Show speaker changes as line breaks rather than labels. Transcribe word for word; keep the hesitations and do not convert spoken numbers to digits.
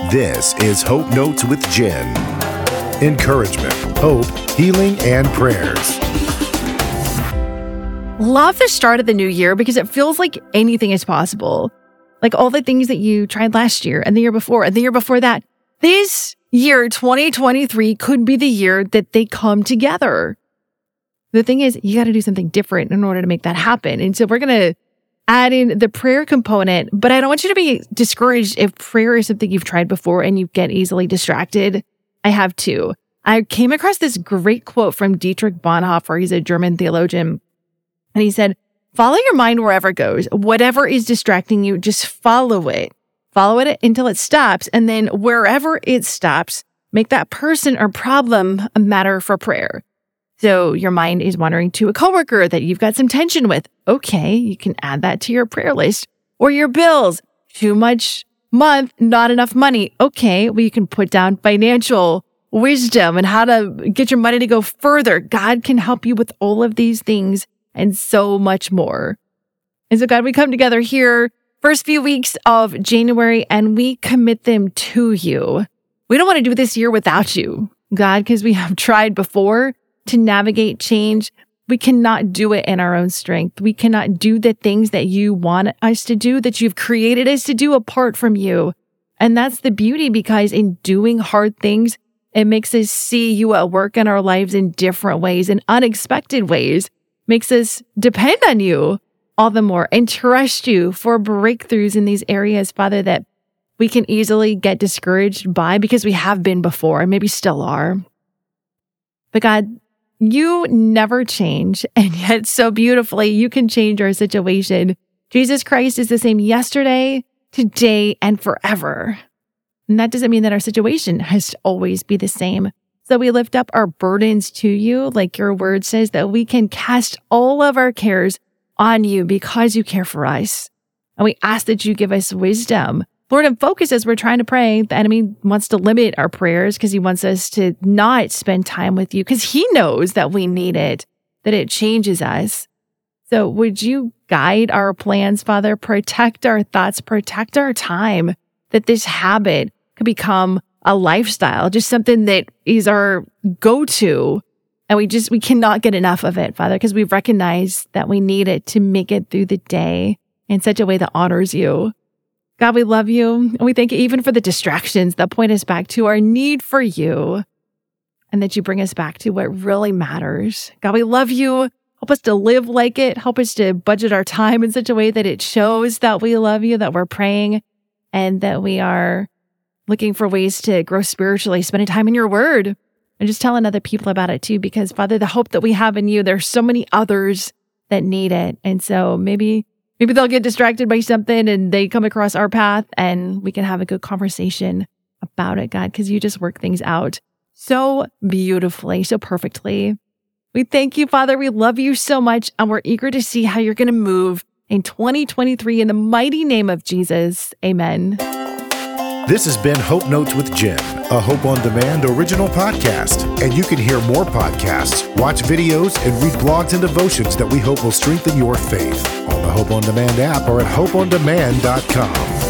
This is Hope Notes with Jen. Encouragement, hope, healing, and prayers.
Love the start of the new year because it feels like anything is possible. Like all the things that you tried last year and the year before and the year before that. This year, twenty twenty-three, could be the year that they come together. The thing is, you got to do something different in order to make that happen. And so we're going to add in the prayer component, but I don't want you to be discouraged if prayer is something you've tried before and you get easily distracted. I have too. I came across this great quote from Dietrich Bonhoeffer. He's a German theologian. And he said, follow your mind wherever it goes. Whatever is distracting you, just follow it. Follow it until it stops. And then wherever it stops, make that person or problem a matter for prayer. So your mind is wandering to a coworker that you've got some tension with. Okay, you can add that to your prayer list. Or your bills. Too much month, not enough money. Okay, well, you can put down financial wisdom and how to get your money to go further. God can help you with all of these things and so much more. And so God, we come together here, first few weeks of January, and we commit them to you. We don't want to do this year without you, God, because we have tried before to navigate change. We cannot do it in our own strength. We cannot do the things that you want us to do, that you've created us to do apart from you. And that's the beauty, because in doing hard things, it makes us see you at work in our lives in different ways, in unexpected ways. Makes us depend on you all the more and trust you for breakthroughs in these areas, Father, that we can easily get discouraged by because we have been before and maybe still are. But God, you never change, and yet so beautifully you can change our situation. Jesus Christ is the same yesterday, today, and forever. And that doesn't mean that our situation has to always be the same. So we lift up our burdens to you, like your word says, that we can cast all of our cares on you because you care for us. And we ask that you give us wisdom. Lord, and focus as we're trying to pray. The enemy wants to limit our prayers because he wants us to not spend time with you because he knows that we need it, that it changes us. So would you guide our plans, Father? Protect our thoughts, protect our time, that this habit could become a lifestyle, just something that is our go-to. And we just, we cannot get enough of it, Father, because we've recognized that we need it to make it through the day in such a way that honors you. God, we love you. And we thank you even for the distractions that point us back to our need for you, and that you bring us back to what really matters. God, we love you. Help us to live like it. Help us to budget our time in such a way that it shows that we love you, that we're praying, and that we are looking for ways to grow spiritually, spending time in your word, and just telling other people about it too. Because Father, the hope that we have in you, there's so many others that need it. And so maybe, maybe they'll get distracted by something and they come across our path and we can have a good conversation about it, God, because you just work things out so beautifully, so perfectly. We thank you, Father. We love you so much. And we're eager to see how you're going to move in twenty twenty-three in the mighty name of Jesus. Amen.
This has been Hope Notes with Jen, a Hope on Demand original podcast. And you can hear more podcasts, watch videos, and read blogs and devotions that we hope will strengthen your faith on the Hope on Demand app or at hope on demand dot com.